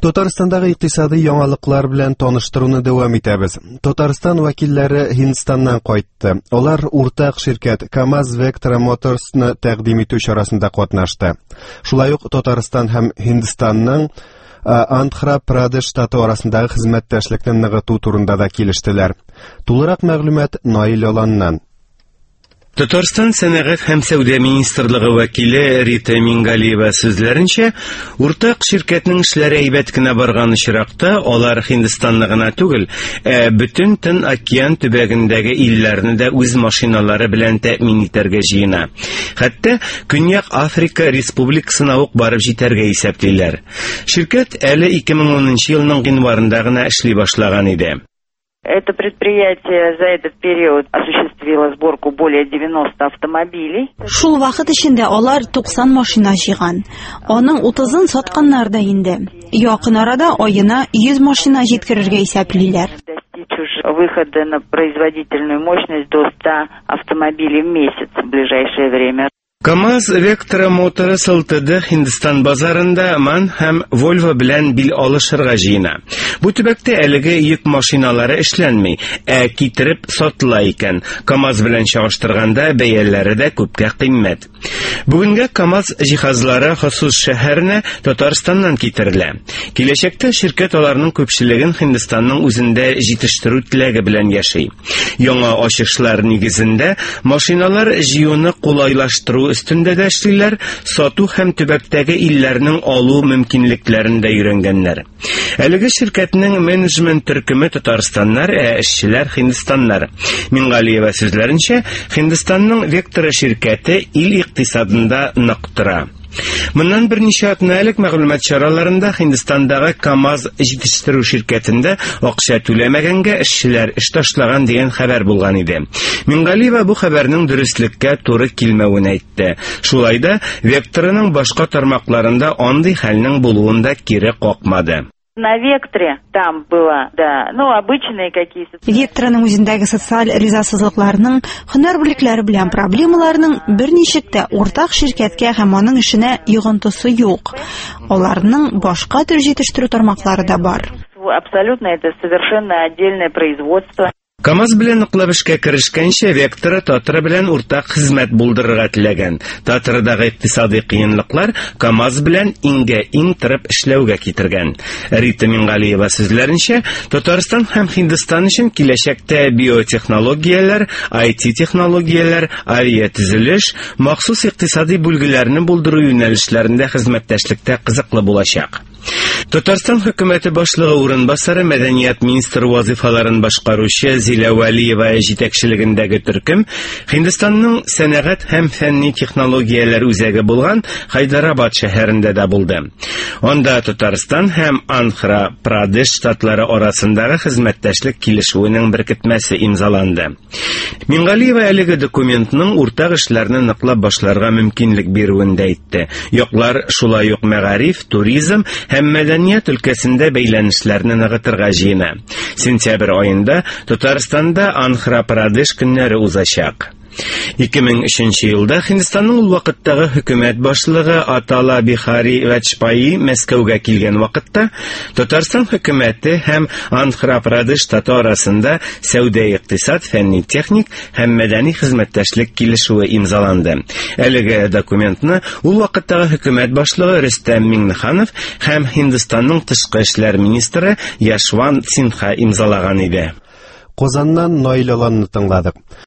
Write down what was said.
Татарстандагы икътисади яңалыклар белән таныштыруны дәвам итәбез. Татарстан вәкилләре Һиндстаннан кайтты. Алар уртак ширкәт КамАЗ Vectra Motors'ны тәкъдим итү чарасында катнашты. Шулай ук Татарстан һәм Һиндстанның Андхра-Прадеш штаты арасындагы хезмәттәшлекне ныгыту турында да килештеләр. Тулырак мәгълүмат Наил Аланнан. Татарстан сәнәгать һәм сәүдә министрлыгы вәкиле Рита Мингалиева сүзләренчә, уртак ширкәтнең эшләре әйбәт кенә барган очракта алар Һиндстанны гына түгел, бөтен Тын океан төбәгендәге илләрне дә үз машиналары белән тәэмин итәргә җыена. Хәтта Көньяк Африка Республикасына ук барып җитәргә исәплиләр. Ширкәт әле 2010 елның гыйнварында гына эшли башлаган иде. Это предприятие за этот период осуществило сборку более 90 автомобилей. Шул вакыт эчендә алар 90 машина җыйган. Аның 30-ын сатканнар да инде. Якын арада аена 100 машина җиткерергә исәплиләр. Выхода на производительную мощность до 100 автомобилей в месяц в ближайшее время. КамАЗ Vectra Motors Ltd Һиндстан базарында MAN һәм Volvo белән бил алышырга җыена. Бу төбәктә әлеге йөк машиналары эшләнми, китереп сатыла икән. КамАЗ белән чагыштырганда бәяләре дә күпкә кыйммәт. Бүгенгә КамАЗ җиһазлары хосус шәһәренә Татарстаннан китерелә. Киләчәктә ширкәт аларның күпчелеген Һиндстанның үзендә җитештерү теләге белән яши. Яңа ачышлар нигезендә машиналар җыюны кулайлаштыру өстендә дә эшлиләр, сату һәм төбәктәге илләрнең алу мөмкинлекләрен дә өйрәнгәннәр. Әлеге ширкәтнең менеджмент төркеме Татарстаннар, эшчеләр Һиндстаннар. Мингалиева сүзләренчә, Һиндстанның Vectra ширкәте ил икътисадында нык тора. Моннан берничә атна элек мәгълүмат чараларында Һиндстандагы КамАЗ җитештерү ширкәтендә акча түләмәгәнгә эшчеләр эш ташлаган дигән хәбәр булган иде. Мингалиева бу хәбәрнең дөреслеккә туры килмәвен әйтте. Шулай да Vectraның башка тармакларында андый хәлнең булуын да кире какмады. На Вектре там было, да, обычные какие-то... Вектраның үзендәге социаль ризасызлыкларның, һөнәр бүлекләре белән проблемаларның берничек тә уртак ширкәткә һәм аның эшенә йогынтысы юк. Аларның башка төр җитештерү тармаклары да бар. Абсолютно, это совершенно отдельное производство. КамАЗ белән ныклап эшкә керешкәнчә Vectra Татар белән уртак хезмәт булдырырга теләгән. Татардагы икътисади кыенлыклар КамАЗ белән иң торып эшләүгә китергән. Рита Мингалиева сүзләренчә, Татарстан һәм Һиндстан өчен киләчәктә биотехнологияләр, IT-технологияләр, авиатөзелеш, махсус икътисади бүлгеләрне булдыру юнәлешләрендә хезмәттәшлектә кызыклы булачак. Татарстан хөкүмәте башлыгы урынбасары мәдәният министры вазифаларын башкаручы Зилә Вәлиева җитәкчелегендәге төркем Һиндстанның сәнәгать һәм фәнни технологияләр үзәге булган Хайдарабад шәһәрендә дә булды. Анда Татарстан һәм Андхра-Прадеш штатлары арасындагы хезмәттәшлек килешүенең беркетмәсе имзаланды. Мингалиева әлеге документның уртак эшләрне ныклап башларга мөмкинлек бирүен дә әйтте. Яклар шулай ук мәгариф, туризм һәм мәдәният өлкәсендә бәйләнешләрне ныгытырга җыена. Сентябрь аенда Татарстанда Андхра-Прадеш көннәре узачак. 2003 елда Һиндстанның ул вакыттагы хөкүмәт башлыгы Атала Бихари Ваджпаи Мәскәүгә килгән вакытта Татарстан хөкүмәте һәм Андхра-Прадеш штаты арасында сәүдә-икътисад, фәнни-техник һәм мәдәни хезмәттәшлек килешүе имзаланды. Әлеге документны ул вакыттагы хөкүмәт башлыгы Рөстәм Миңнеханов һәм Һиндстанның тышкы эшләр министры Яшвант Синха имзалаган иде. Казаннан Наил Аланны тыңладык.